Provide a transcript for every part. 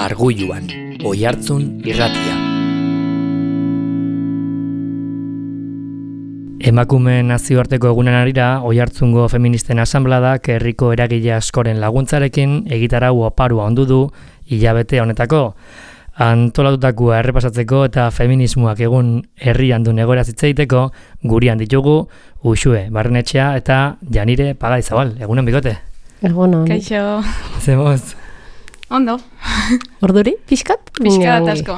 Argulluan, Oihartzun irratia. Emakumeen nazioarteko egunen harira, Oihartzungo feministen asanbladak herriko eragile askoren laguntzarekin egitarau oparua ondu du hilabete honetako. Antolatutakoa errepasatzeko eta feminismoak egun herrian duen egoera zitzeiteko gurean ditugu Uxue Barrenetxea eta Janire Pagaizabal. Egunon bikote? Egunon. Kaixo. Zemoz? Ondo. Orduri? Piskat? Piskat asko.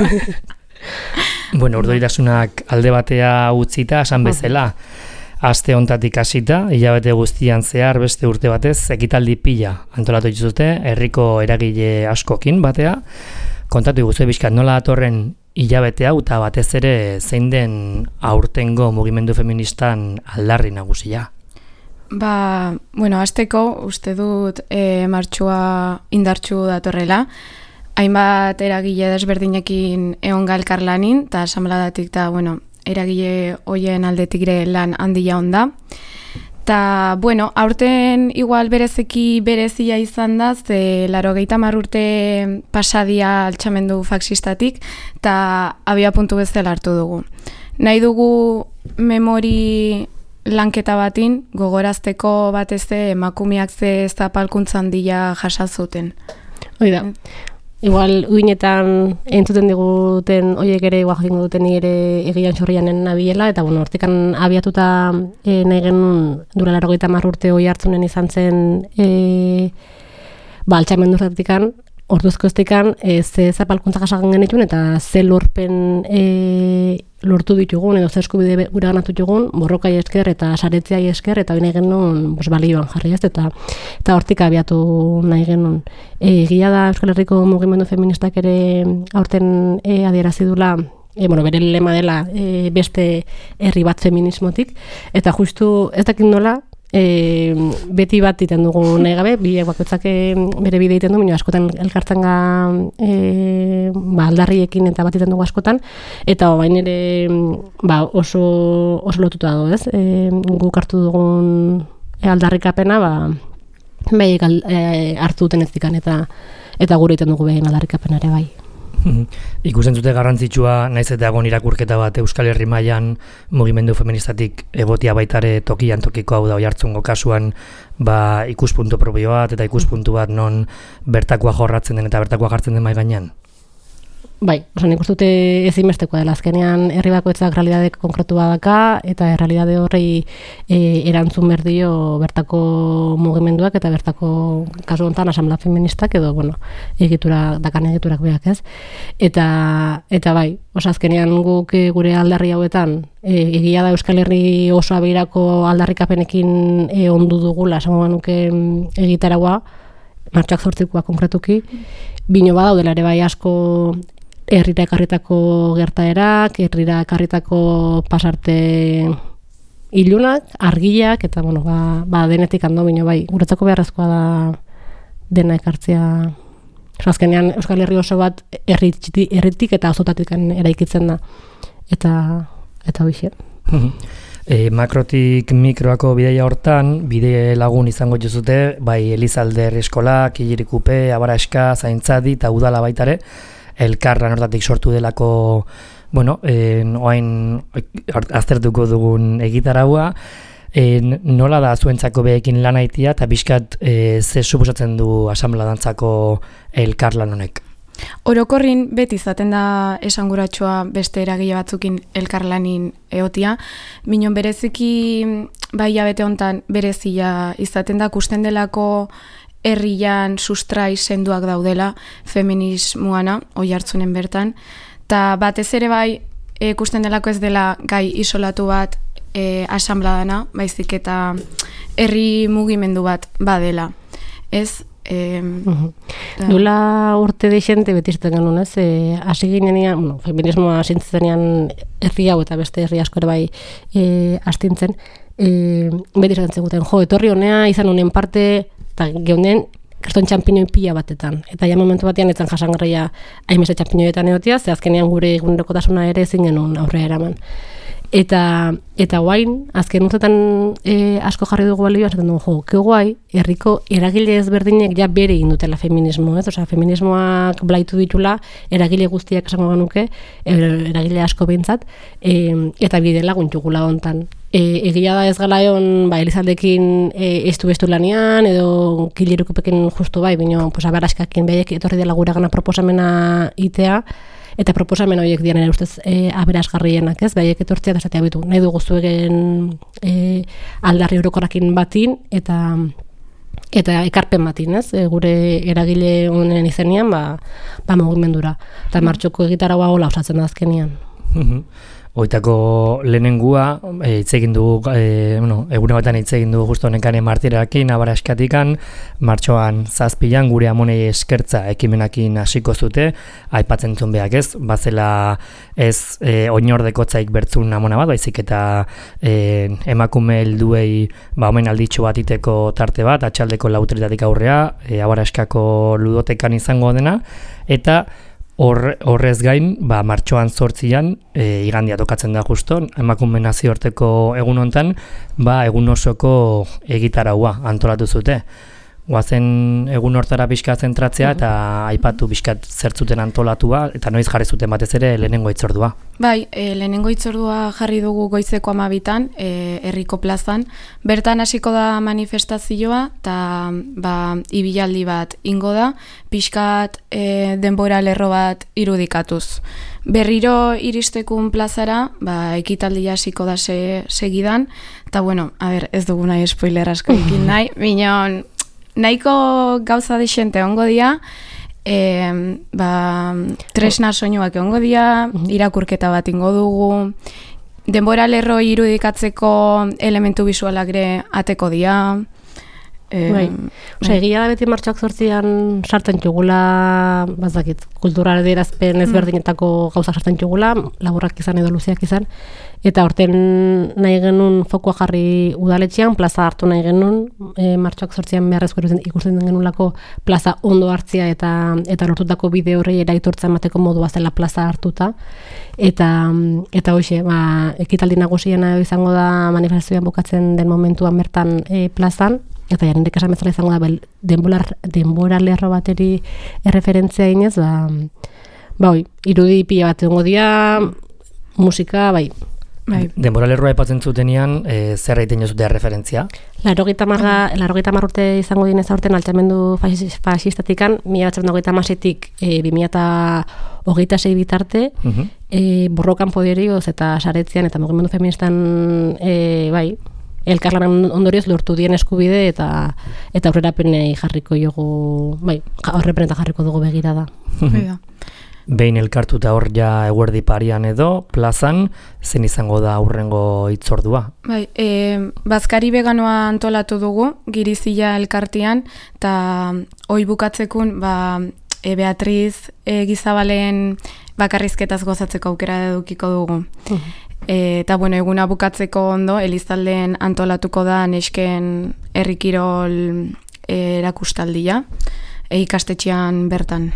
Bueno, orduritasunak alde batea utzita, esan bezala. Aste hontatik hasita, hilabete guztian zehar beste urte batez, ekitaldi pila antolatu dituzute, herriko eragile askokin batea. Kontatu guzti bizkat nola datorren hilabete hau eta batez ere zein den aurtengo mugimendu feministan aldarri nagusia. Hasteko uste dut martxua indartsu datorrela. Hainbat eragile desberdinekin egon elkarlanin, eta asanbladatik eta eragile hoien aldetik ere lan handia onda. Ta, aurten igual berezia izan da, ze 80 urte pasadia altxamendu faxistatik, eta abia puntu bezala hartu dugu. Nahi dugu memori lanketa batin, gogorazteko batez emakumeak ze zapalkuntzan handia jasazuten. Oida, igual uinetan entzuten diguten oiek ere igual jakingo duten ere egian txorrianen nabiela, eta hortikan abiatuta nahi genuen dura 80 urte Oihartzunen izan zen altxamendu zatikan, orduzko estikan ze zapalkuntza jasagan genituen eta ze lorpen lortu ditugun edo ze eskubide gure ganatu ditugun borrokai esker eta saretziai esker eta hori nahi genuen balioan jarri ez eta hortik abiatu nahi genuen. Egia da Euskal Herriko mugimendu feministak ere aurten adierazi dula bere lema dela beste herri bat feminismotik eta justu ez dakit nola beti bat iten dugu nahi gabe, biak bakoitzak bere bide iten du, askotan elkartzen aldarriekin eta bat iten dugu askotan, eta bain ere oso lotuta dago, ez? Guk hartu dugun aldarrikapena, hartu duten ez dikan, eta gure iten dugu behin aldarrikapena ere bai. Ikusten zute garrantzitsua naiz eta egon irakurketa bat Euskal Herri mailan mugimendu feministatik egotia baitare tokian tokiko hau da Oihartzungo kasuan ikuspuntu propio bat eta ikuspuntu bat non bertakoa jorratzen den eta bertakoa jartzen den mai gainean. Bai, nik uste dute ezinbestekoa dela azkenean herri bakoitzak realidade konkretua daka eta realidade horrei erantzun berdio bertako mugimenduak eta bertako kasu honetan asanblada feministak edo dakan egiturak beak, ez? Eta bai, azkenean guk gure aldarri hauetan egia da Euskal Herri oso abirako aldarrikapenekin ondu dugula, esango nuke egitaragua, martxoak 8koa konkretuki, bino badaudela ere bai asko herrira ekarritako gertaerak, herrira ekarritako pasarte ilunak, argiak, eta denetik ando bino bai, guretzako beharrezkoa da dena ekartzea. Azkenean Euskal Herri oso bat herritik eta auzotatik eraikitzen da. Eta hoxe. Makrotik mikroako bideia hortan, bide lagun izango jozute, bai Elizalder eskola, Kilirikupe, Abaraeska, Zaintzadi eta Udala baitare, elkarlan hortatik sortu delako, oain aztertuko dugun egitaraua, nola da zuentzako behekin lan aitia eta bizkat ze suposatzen du asanbladantzako elkarlan honek? Orokorrin beti izaten da esanguratsua beste eragile batzukin elkarlanin egotia, minon bereziki hilabete hontan berezia izaten da kusten delako herrian sustrai senduak daudela feminismoana Oihartzunen bertan, eta batez ere bai ikusten delako ez dela gai isolatu bat asanbladana, baizik eta herri mugimendu bat badela. Ez? Dula urte deixente beti izaten genuen, ez? Hasi ginean, feminismoa sintzenean herri hau eta beste herri asko ere bai astintzen, beti izaten zeguten, etorri honea izan honen parte eta geunden kriston txampiñoi pila batetan. Eta ja momentu batean etzan jasangarria hainbeste txampiñoietan egotia, ze azkenean gure egunerokotasuna ere ezin genuen aurrera eraman. Eta guain, azken urtetan asko jarri dugu balioa, esaten dugu, ke guai, herriko eragile ezberdinek ja bere indutela feminismo, ez? Osea, feminismoak blaitu ditula, eragile guztiak esango genuke, eragile asko behintzat, eta bide laguntugula hontan. Egia da ez gala egon, Elizaldekin estu lanian, edo kilerukupeken justu bai, bino, aberaskakin behiek etorri dela gure gana proposamena itea, eta proposamen horiek dian ere ustez aberasgarrienak, ez? Behiek etortzea da esatea bitu, nahi dugu zuegen aldarri orokorrakin batin, eta ekarpen batin, ez? Gure eragile honen izenian, mugimendura. Eta martxoko egitaragoa gola osatzen da azkenian. Oitako lehenengua, hitz egin dugu, egune batan hitz egin dugu justo nekane martirakin, abaraskatikan, martxoan 7 gure amonei eskertza ekimenakin hasiko zute, aipatzen zuen behak ez, bazela ez oinordekotzaik bertzun amona bat, baizik eta emakume helduei omen alditxo bat iteko tarte bat, atxaldeko 4:00 aurrea, abaraskako ludotekan izango dena, eta horrez gain, martxoan 8 igandia tokatzen da justo, emakume nazioarteko egun hontan, egun osoko egitaraua antolatu zute. Goazen egun hortara pixka zentratzea eta aipatu pixkat zertzuten antolatua, eta noiz jarri zuten batez ere lehenengo hitzordua. Bai, lehenengo hitzordua jarri dugu goizeko 12 herriko plazan. Bertan hasiko da manifestazioa eta ibilaldi bat ingo da, pixkat denbora lerro bat irudikatuz. Berriro iristekun plazara, ekitaldia hasiko da segidan, eta ez dugu nahi spoiler asko ikin nahi, minon nahiko gauza desente ongo dia, tresna soinuak ongo dia, irakurketa bat ingo dugu, denbora lerro irudikatzeko elementu bisualak ere ateko dia. Egia da beti martxoak 8 sartzen txugula, kultural adierazpen ezberdinetako gauza sartzen txugula, laburrak izan edo luziak izan, eta horten nahi genuen fokua jarri udaletxean, plaza hartu nahi genuen, martxoak 8 beharrezko ikusten genulako plaza ondo hartzia eta lortutako bide horrei eraitortza emateko modua zela plaza hartuta, eta hoxe, ekitaldi nagusiena izango da manifestazioan bukatzen den momentuan bertan plazan, eta jarendek esan bezala izango da denbora lerro bateri erreferentzia inez, irudi pila bat egongo dira, musika, Denbora lerroa aipatzen zutenean, zer egiten jozute referentzia? 80 urte izango dinez aurten altxamendu fasistatikan, 1926-tik 2026 bitarte, borrokan poderioz eta saretzean eta mugimendu feministan, elkarlanan ondorioz lortu dien eskubide eta aurrerapenei jarriko jogu, aurrepen eta jarriko dugu begirada. Behin elkartuta hor ja eguerdi parian edo, plazan, zen izango da aurrengo hitzordua? Bazkari veganoa antolatu dugu, Girizia elkartian, eta hoi bukatzekun, Beatriz Gizabalen bakarrizketaz gozatzeko aukera edukiko dugu. Eta eguna bukatzeko ondo, Elizalden antolatuko da nesken herrikirol erakustaldia, ikastetxean bertan.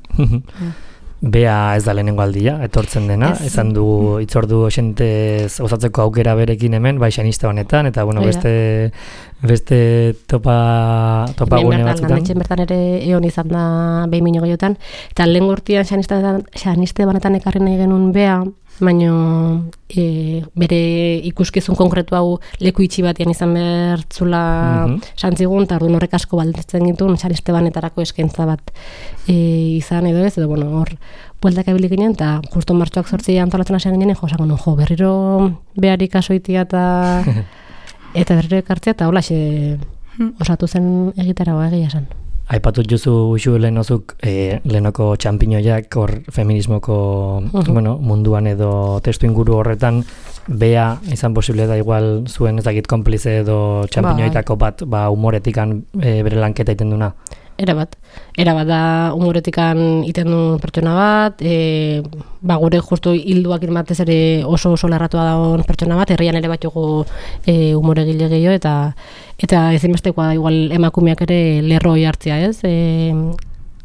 Bea ez da lehenengo aldia, etortzen dena, esan du hitzordu xentez osatzeko aukera berekin hemen, xaniste honetan, eta beste topa gune batzutan. Hemen bertan ere egon izan da behin mino gehiotan, eta lehen gortian xaniste banetan ekarri nahi genuen Bea, baina bere ikuskizun konkretu hau leku itxi batean izan bertzula santzigun, eta orduan horrek asko balditzen gintuen, xaniste banetarako eskaintza bat izan edo ez, edo hor bueltak abilik ginen, eta justo martxoak 8 antolatzen hasi ginen, berriro behari kasoitia eta berriro ekartzea, eta hola osatu zen egitaragoa egia esan. Aipatut jozu usu lehenozuk lehenoko txampiñoiak hor feminismoko munduan edo testu inguru horretan Bea izan posible da igual zuen ezagit konplize edo txampiñoitako bat humoretikan bere lanketa iten duna? Erabat da humoretikan iten duen pertsona bat, gure justu hilduak batez ere oso lerratua dagoen pertsona bat, herrian ere bat jogu humoregile gehiago, eta ezinbestekoa da igual emakumeak ere lerroi hartzea, ez?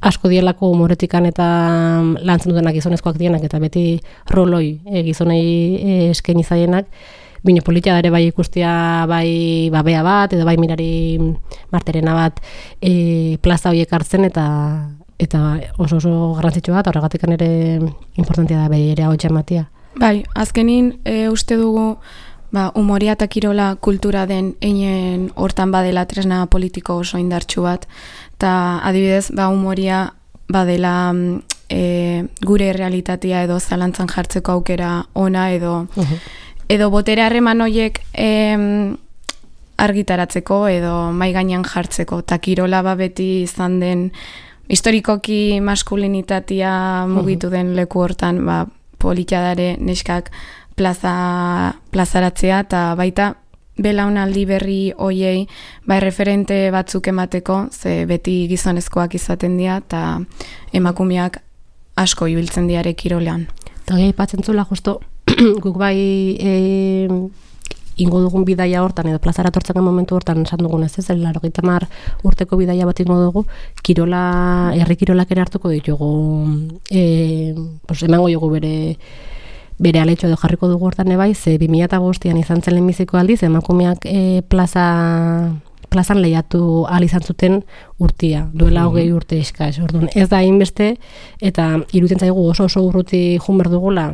asko dielako humoretikan eta lantzen dutenak gizonezkoak dienak, eta beti roloi gizonei eskaini zaienak, bine politia ere bai ikustia bai babea bat, edo bai mirari marterena bat plaza horiek hartzen, eta oso garrantzitsua bat, horregatik ere importantia da bere hau ematia. Bai, azkenin uste dugu humoria eta kirola kultura den einen hortan badela tresna politiko oso indartsu bat, eta adibidez, humoria badela gure realitatea edo zalantzan jartzeko aukera ona edo botere harreman horiek argitaratzeko edo mai gainean jartzeko, eta kirola beti izan den historikoki maskulinitatea mugitu den leku hortan politiadare neskak plazaratzea, eta baita belaunaldi berri hoiei referente batzuk emateko, ze beti gizonezkoak izaten dira eta emakumeak asko ibiltzen diare kirolean. Eta aipatzen zula justo guk bai ingo dugun bidaia hortan edo plazara tortzen momentu hortan esan dugun ez 80 urteko bidaia bat ingo dugu, herri kirolak ere hartuko ditugu, emango dugu bere aletxo edo jarriko dugu hortan ebai, ze 2005an izan zen lehenbiziko aldiz, emakumeak plazan lehiatu ahal izan zuten urtia, duela 20 urte eskas. Orduan, ez da hainbeste, eta iruditzen zaigu oso urruti jun behar dugula,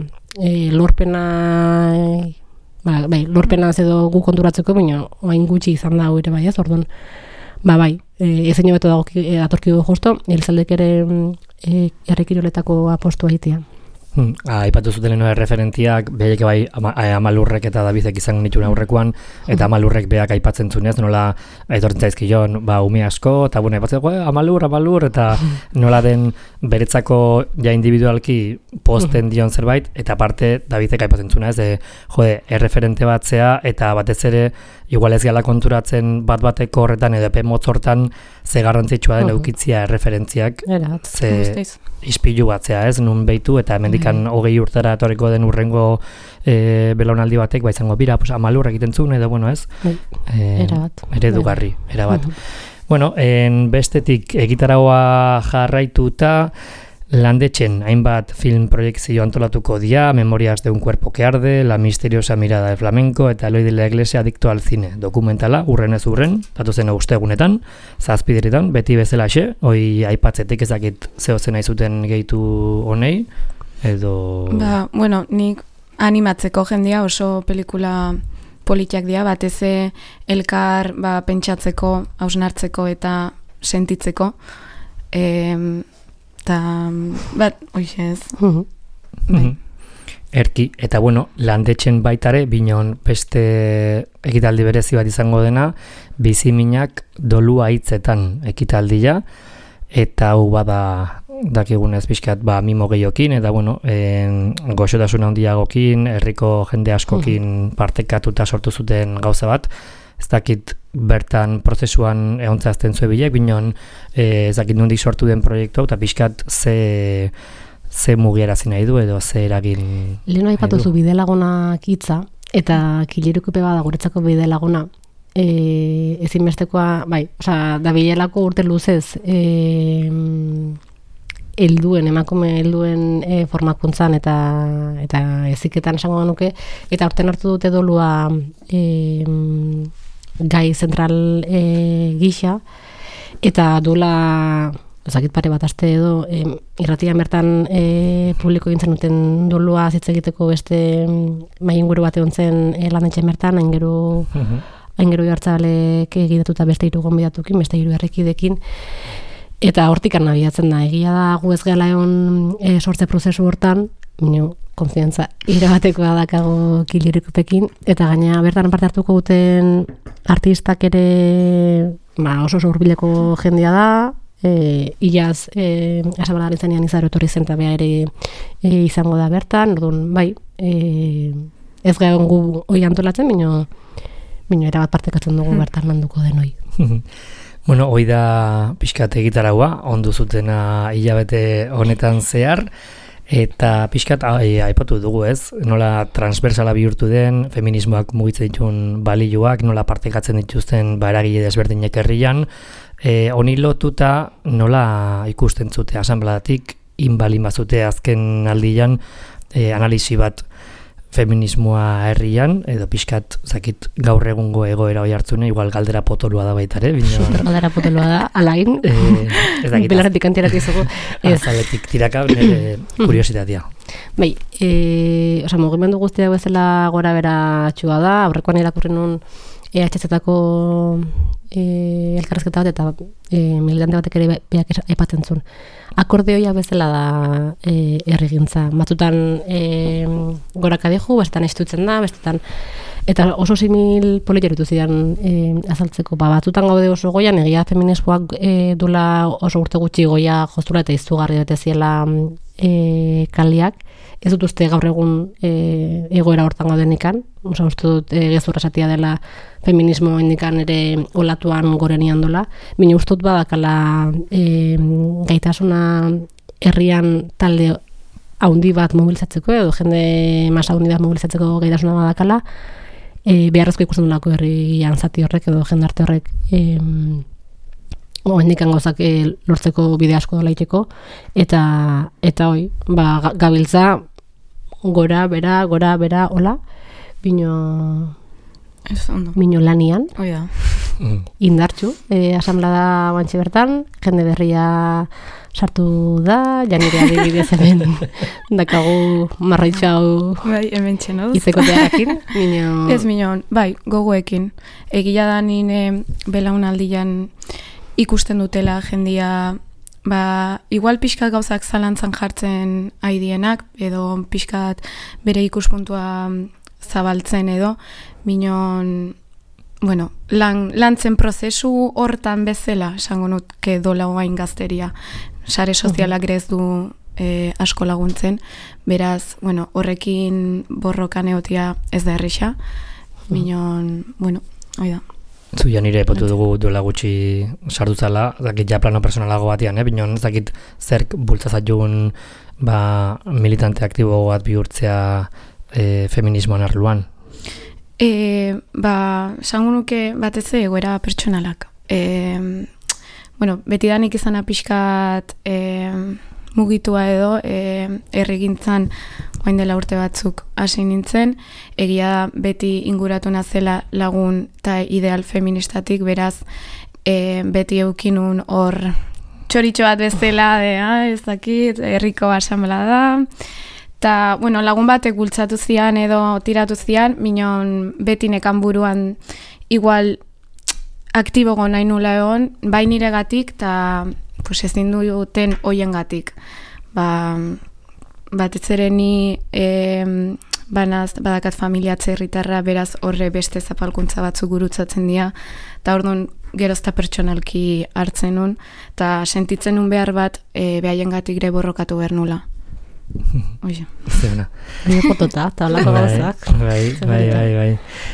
lorpena edo gu konturatzeko, baina oain gutxi izan da ere bai ez, orduan, ezein hobeto dago atorki dugu justo, Elizaldek ere herri kiroletako apostua egitea. Aipatu zuten referentiak, behek bai Amalurrek eta Davidek izan nituen aurrekoan, eta Amalurrek beak aipatzen zunez, nola etortzen zaizkion, ume asko, eta aipatzen Amalur, eta nola den beretzako ja individualki posten dion zerbait, eta aparte Davidek aipatzen zunez, erreferente batzea, eta batez ere, igual ez gala konturatzen bateko horretan, edo epe motzortan, ze garrantzitsua den eukitzia erreferentziak, ze ispilu batzea, ez, nun behitu, eta hemendikan 20 urtera etorriko den urrengo belaunaldi batek, izango bira, Amalur egiten zuen, edo, ez? Eredugarri, erabat. Bueno, bestetik egitaragoa jarraituta, Landetxen hainbat film proiektzio antolatuko dia, Memorias de un cuerpo que arde, La misteriosa mirada del flamenco eta Eloy de la Iglesia adicto al cine. Dokumentala, urren ez urren, datozen ostegunetan, 7 diretan, beti bezalaxe, hoi aipatzetik ezakit zehozen aizuten gehitu honei, edo... nik animatzeko jendia oso pelikula politiak dira, batez elkar pentsatzeko, hausnartzeko eta sentitzeko, oixez. Erki, eta Landetxen baitare, binon beste ekitaldi berezi bat izango dena, biziminak dolua hitzetan ekitaldia, eta hau bada dakigunez pixkat mimo gehiokin, eta goxotasun handiagokin, herriko jende askokin partekatuta sortu zuten gauza bat, ez dakit bertan prozesuan egontzazten zuen bilek, binon ez dakit nondik sortu den proiektu, eta pixkat ze mugiarazi nahi du, edo ze eragin... Leheno aipatuzu bidelagunak hitza, eta Kilerukupe bada guretzako bidelaguna, ezinbestekoa, da bilelako urte luzez, emakume helduen formakuntzan eta eziketan esango nuke, eta urten hartu dute dolua gai zentral gisa, eta duela ezakit pare bat aste edo irratian bertan publiko egin zenuten dolua zitz egiteko beste mainguru bat egon zen Landetxen bertan, ainguru jartzalek egitatuta beste 3 gonbidatukin, beste 3 herrikidekin, eta hortikan nabiatzen da, egia da gu ez gela egon sortze prozesu hortan, konfiantza irabatekoa dakago Kilerukupekin, eta gaina bertan parte hartuko duten artistak ere oso hurbileko jendea da, Iaz asabalaren zenean Izaro etorri zen eta bea ere izango da bertan, orduan ez gaion gu hoi antolatzen, bino erabat partekatzen dugu bertan landuko den hoi. Hoi da pixkat egitaraua, ondu zutena hilabete honetan zehar, Eta pixkat aipatu dugu ez, nola transversala bihurtu den, feminismoak mugitzen dituen balioak, nola partekatzen dituzten eragile desberdinek herrian, honi lotuta nola ikusten zute asanbladatik, inbalin bazute azken aldian analisi bat feminismoa herrian, edo pixkat, zakit, gaur egungo egoera hoi hartzune, igual galdera potolua da baitare. Galdera potolua da, alain, belarretik antiratik zuko. Azaletik tiraka, nire kuriositatea. Bai, mugimendu guztia bezala gora bera txua da, aurrekoan irakurri nun EHZ-etako elkarrezketa bat eta militante batek ere beak aipatzen zuen. Akordeoia bezala da herrigintza. Batzutan goraka dihu, bestetan estutzen da, bestetan eta oso simil politerutu zidan azaltzeko. Batzutan gaude oso goian, egia feminismoak dula oso urte gutxi goia jostura eta izugarri bete ziela kaliak. Ez dut uste gaur egun egoera hortan gaudenikan. Uste dut gezurra esatia dela feminismo indikan ere olatuan gorenian dola. Bina uste dut badakala gaitasuna herrian talde haundi bat mobilizatzeko, edo jende masa haundi bat mobilizatzeko gaitasuna badakala, beharrezko ikusten dulako herrian zati horrek edo jendarte horrek hendikan gauzak lortzeko bide asko dola iteko, eta hoi, gabiltza gora, bera, hola, bino lanian, indartxu, asamblada bantxe bertan, jende berria sartu da, janire adibidez hemen dakagu marraitxau izekotearekin, Ez minon, bai, gogoekin. Egia da nine belaunaldian ikusten dutela jendia, igual pixkat gauzak zalantzan jartzen aidienak, edo pixkat bere ikuspuntua zabaltzen edo, minon, bueno, lantzen prozesu hortan bezala, esango nutke dola oain gazteria. Sare sozialak ere ez du asko laguntzen, beraz, bueno, horrekin borrokan egotia ez da erresa, minon, bueno, hoi da. Zu janire epotu dugu duela gutxi sartutzala, zakit ja plano personalago batean, binon zakit zerk bultzazatun militante aktibo bat bihurtzea feminismoan arluan. Sango nuke batez egoera pertsonalak. Bueno, betidanik izana pixkat mugitua edo herrigintzan orain dela urte batzuk hasi nintzen, egia beti inguratu nazela lagun eta ideal feministatik, beraz beti eukinun hor txoritxo bat bezala, ez dakit, herriko asamblea da, eta bueno, lagun batek bultzatu zian edo tiratu zian, minon beti nekan buruan igual aktibogo nahi nula egon, bai niregatik eta pues ezin duten hoiengatik. Batez ere ni badakat familia atzerritarra, beraz horre beste zapalkuntza batzuk gurutzatzen dira, eta orduan gerozta pertsonalki hartzen nun, eta sentitzen nun behar bat behaiengatik ere borrokatu behar nula. Oie. Zena. Baina potota, eta holako gauzak. Bai.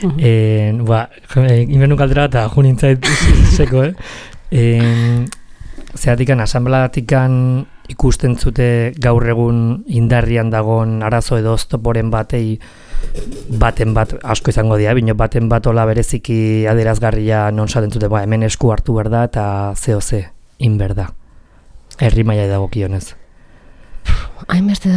Inbenu kaldera eta junintzait seko, Zeratikan, asanbladatik ikusten zute gaur egun indarrian dagon arazo edo oztoporen baten bat asko izango dira, bino baten bat ola bereziki adierazgarria non saten zute, hemen esku hartu berda eta ze inberda. Herri maila dagokionez. Hainbeste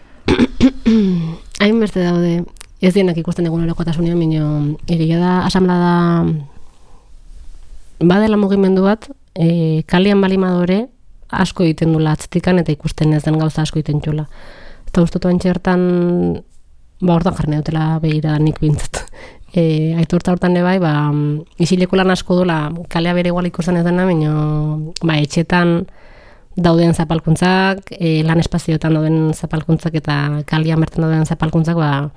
daude. Ez dienak ikusten egun horrekotasunean, bino egia da asanblada badela mugimendu bat, kalian balimadore asko egiten dula atzetikan eta ikusten ez den gauza asko egiten txula. Eta ustotu antxertan, hortan jarri dutela begira nik bintzat. Aitortza hortan ere bai, isileko lan asko dula, kalea bere igual ikusten ez dena, baina etxetan dauden zapalkuntzak, lan espazioetan dauden zapalkuntzak eta kalian bertan dauden zapalkuntzak,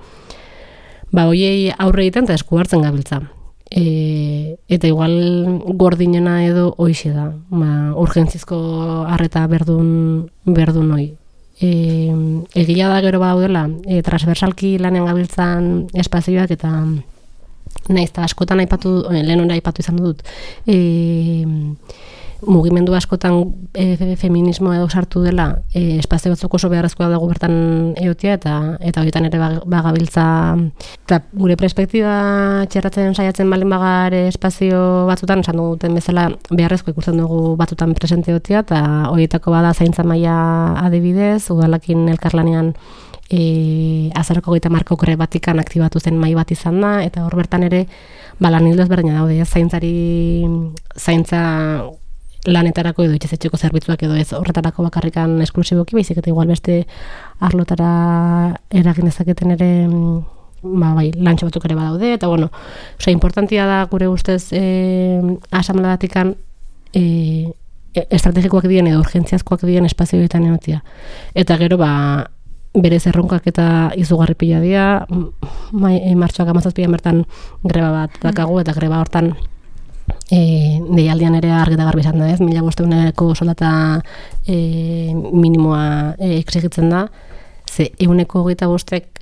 hoiei aurre egiten eta esku hartzen gabiltza. Eta igual gordinena edo hoixe da, urgentzizko arreta berdun hoi. Egia da gero daudela, transversalki lanean gabiltzan espazioak eta naiz eta askotan lehen hori aipatu izan dut, mugimendu askotan feminismoa edo sartu dela, espazio batzuk oso beharrezkoa dago bertan egotia, eta horietan ere bagabiltza, eta gure perspektiba txerratzen saiatzen balin bagare espazio batzutan, esan duten bezala beharrezko ikusten dugu batzutan presente egotia, eta horietako bada zaintza maila adibidez, udalakin elkarlanean azaroko gaita marko kore batikan aktibatu zen mai bat izan da, eta hor bertan ere lan hildo ezberdina daude, zaintza lanetarako edo etxezetxeko zerbitzuak edo ez horretarako bakarrikan esklusiboki, baizik eta igual beste arlotara eragin dezaketen ere lantxo batzuk ere badaude, eta bueno, importantia da gure ustez asamladatikan estrategikoak diren edo urgentziazkoak diren espazioetan egotia. Eta gero berez erronkak eta izugarri pila dira, martxoak 17 bertan greba bat dakagu, eta greba hortan deialdian ere argi eta garbi izan da, 1.500 soldata minimoa exigitzen da, ze 125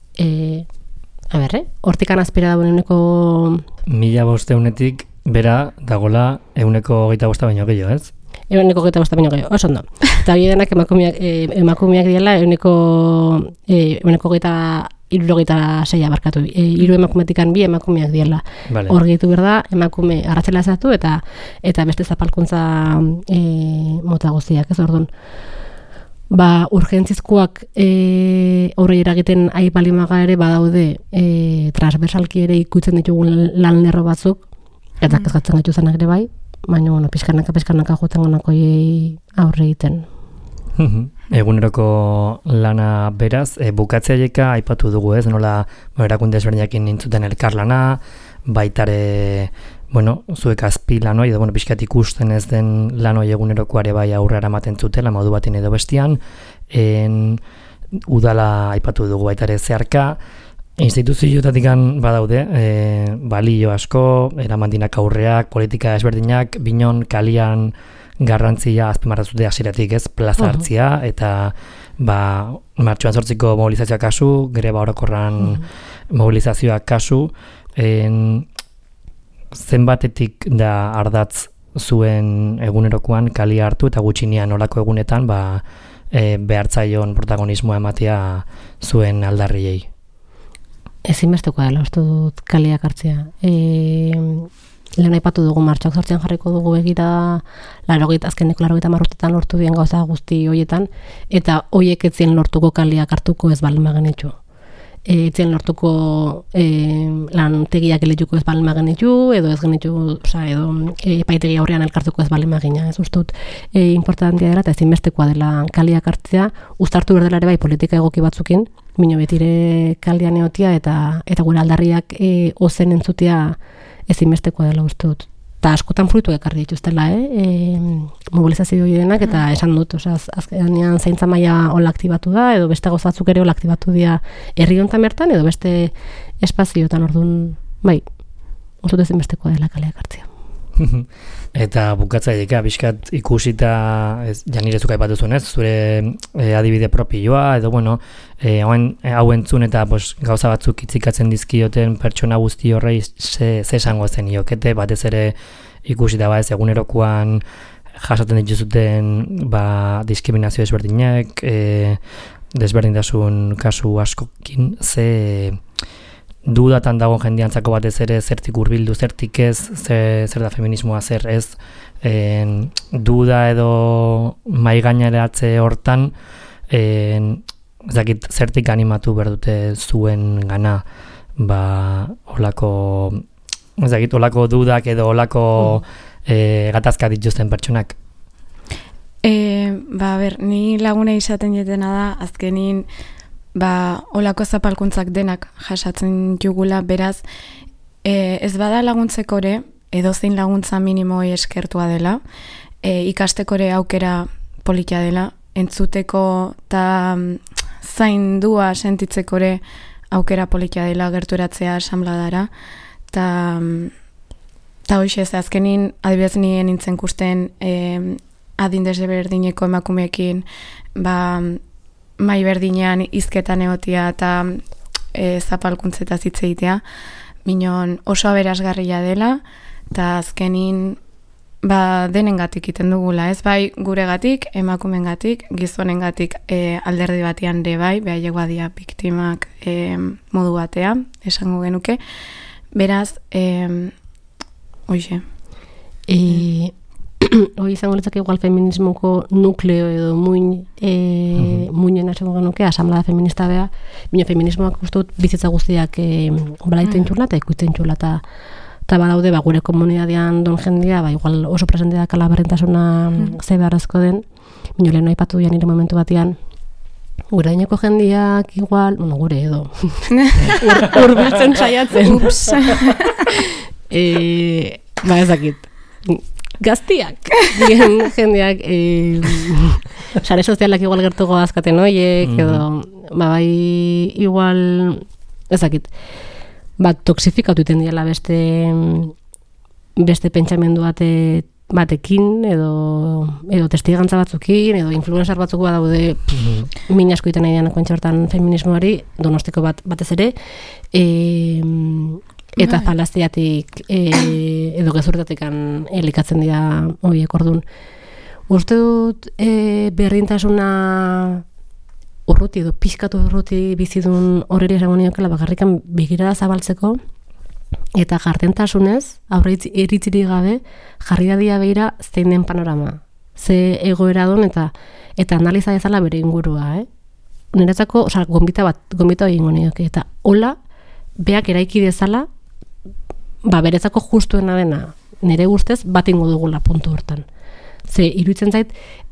hortikan azpira dagoen 1.500-etik bera dagola 125 baino gehiago, ez? 125 baino gehiago, oso ondo. Eta hori denak emakumeak diela 126 barkatu. 3 emakumetikan 2 emakumeak diela. Vale. Hor gehitu berda, emakume arratzela zatu eta beste zapalkuntza mota guztiak, ez orduan. Urgentzizkoak horrei eragiten aipalimaga ere badaude transversalki ere ikutzen ditugun lan lerro batzuk, eta kezkatzen gaitu zenak ere bai, baina pizkanaka joten gonako aurre egiten. Eguneroko lana beraz, bukatzaileika aipatu dugu, ez? Nola erakunde ezberdinekin nintzuten elkarlana, baitare, zuek azpi lanoi, edo pixkat ikusten ez den lanoi egunerokoare bai aurrera ematen zutela, modu batin edo bestian, udala aipatu dugu baitare zeharka, instituzioetatik badaude, balio asko, eramandinak aurreak, politika ezberdinak, binon, kalian, garrantzia azpimarratzute hasieratik, ez, plaza hartzia, eta martxoan 8ko mobilizazioak kasu, greba orokorran mobilizazioak kasu, zenbatetik da ardatz zuen egunerokoan kalia hartu, eta gutxinean olako egunetan behartzaion protagonismoa ematea zuen aldarriei. Ezinbestekoa dela, uste dut kaliak hartzea. Lehen aipatu dugu martxoak 8 jarriko dugu begira azkeneko 80 urtetan lortu dien gauza guzti hoietan, eta hoiek etzien lortuko kaliak hartuko ez balin bagenitu. Etzien lortuko lantegiak eletuko ez balin bagenitu, edo ez genitu, edo epaitegi aurrean elkartuko ez balin bagina. Ez ustut importantia dela eta ezinbestekoa dela kaliak hartzea, uztartu berdela ere bai politika egoki batzukin, mino betire kalian egotia eta gure aldarriak ozen entzutea ezinbestekoa dela uste dut. Eta askotan fruitu ekarri dituztela, mobilizazio denak, eta esan dut, azkenean zaintza maila hola aktibatu da, edo beste gozatzuk ere hola aktibatu dira herri hontan bertan, edo beste espazioetan orduan, uste dut ezinbestekoa dela kaleak hartzea. Eta bukatzaileka, bizkat ikusita, janirezuk aipatu zuen, zure adibide propioa, edo hau entzun eta gauza batzuk itzikatzen dizkioten pertsona guzti horrei ze esango zen iokete, batez ere ikusita egunerokoan jasaten dituzuten diskriminazio ezberdinak, desberdintasun kasu askokin, ze dudatan dago jendeantzako batez ere zertik hurbildu, zertik ez, zer da feminismoa, zer ez, duda edo maigaineratze hortan, zertik animatu berdute zuen gana, olako dudak edo olako gatazka dituzten pertsonak. Ni laguna izaten jetena da, azkenin, olako zapalkuntzak denak jasatzen jugula, beraz, ez bada laguntzekore, edozein laguntza minimoi eskertua dela, ikastekore aukera politia dela, entzuteko eta zaindua sentitzekore aukera politia dela gerturatzea asamladara, eta hoxe, azkenin adibidez nien nintzen kusten adindez berdineko emakumeekin, mai berdinean hizketan egotia eta zapalkuntzetaz hitz egitea, minon oso aberasgarria dela, eta azkenin denengatik iten dugula, ez bai guregatik, emakumengatik, gizonengatik alderdi batean ere bai, behaiek badia biktimak modu batea, esango genuke. Beraz, hoxe. Hoi izango litzake igual feminismoko nukleo edo muinen esango genuke, asamblea feminista bea, baina feminismoak uste dut bizitza guztiak balaiten txula eta ikuiten txula eta badaude gure komunidadean don jendia, igual oso presentea kalaberrentasuna ze beharrezko den, baina lehen aipatu nire momentu batean, gure daineko jendiak igual, gure edo, urbiltzen saiatzen. Ups. Ezakit. Gaztiak, jendeak, sare sozialak igual gertuko azkaten oiek, edo, bai, igual, ezakit, toxifikatu iten diela beste pentsamendu batekin, edo testigantza batzukin, edo influencer batzuk badaude, min asko iten nahi dian kontxe bertan feminismoari, Donostiko batez ere, eta falaziatik edo gezurtatik elikatzen dira horiek orduan. Uste dut berdintasuna urruti edo pixkatu urruti bizidun horreri esango niokela bakarrikan begirada zabaltzeko eta gardentasunez aurre iritziri gabe jarri dadia behira zein den panorama. Ze egoera duen eta analiza dezala bere ingurua. Niretzako, gombita egingo nioke eta hola beak eraiki dezala beretzako justuena dena, nire guztez bat ingo dugula puntu hortan. Ze, iruditzen zait,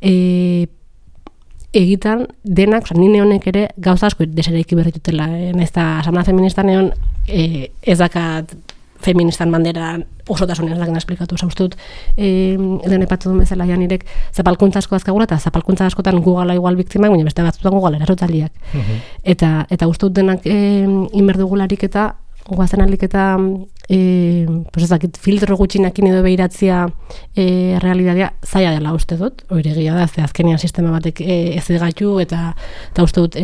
egitan denak, nire honek ere gauza asko deseraiki berritutela. Naiz eta asamblea feminista neon ez dakat feministan bandera osotasunean lagen esplikatu. Uste dut, lehen epatu duen bezala janirek zapalkuntza asko azkagula, eta zapalkuntza askotan gugala igual biktimak, baina beste batzutan gugala erasotzaileak. Eta uste dut denak inberdugularik eta guazen alik eta filtro gutxinakin edo behiratzia realitatea zaila dela uste dut, hori egia da, azkenean sistema batek ez egatu eta uste dut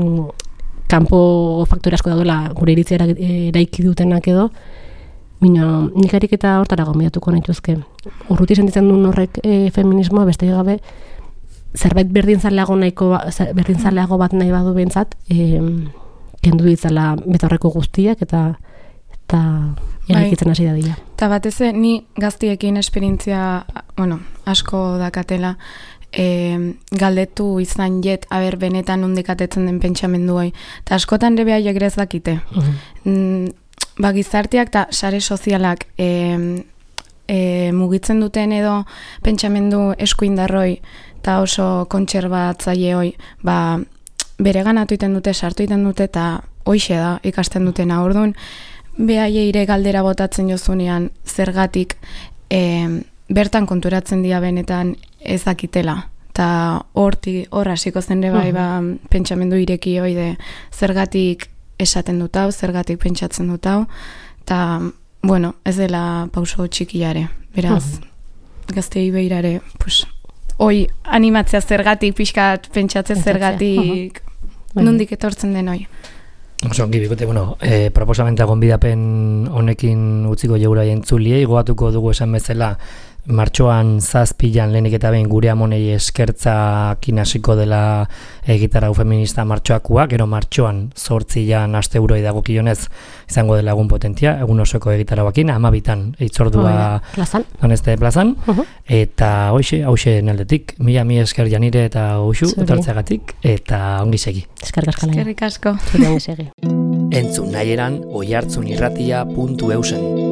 kanpo faktore asko daudela gure iritzia eraiki dutenak edo, baina nik harik eta hortara gombidatuko nahituzke. Urruti sentitzen duen horrek feminismoa beste gabe zerbait berdinzaleago bat nahi badu behintzat, kendu ditzala betaurreko guztiak eta erakitzen hasi dadila. Eta batez, ni gaztiekin esperientzia, asko dakatela, galdetu izan jet, benetan nondikatetzen den pentsamendu hoi. Eta askotan ere behaiek ere ez dakite. Gizarteak eta sare sozialak mugitzen duten edo pentsamendu eskuindarroi eta oso kontserbatzaile hoi, bere ganatu iten dute, sartu iten dute, eta hoixe da ikasten dutena. Orduan, behaie ire galdera botatzen jozunean zergatik bertan konturatzen dira benetan ezakitela. Eta hor hasiko zen bai pentsamendu ireki hoi de zergatik esaten dut hau, zergatik pentsatzen dut hau, eta, ez dela pauso txikiare. Beraz, gaztei behirare, hoi animatzea zergatik, pixkat pentsatzea zergatik, nondik etortzen den hoi. Oso, gibikote, proposamenta gonbidapen honekin utziko jeura jentzuliei, gogatuko dugu esan bezala martxoan 7 lehenik eta behin gure amonei eskertzakin hasiko dela gitarrau feminista martxoakua, gero martxoan 8 asteburoi dagokionez izango dela egun potentia, egun osoko gitarrauakin, 12 hitzordua doneste plazan, eta hauxe naldetik, mila esker Janire eta Uxu, etortzeagatik, eta ongi segi. Eskerrik asko. Ongi segi. Entzun nahieran oihartzunirratia.eusen.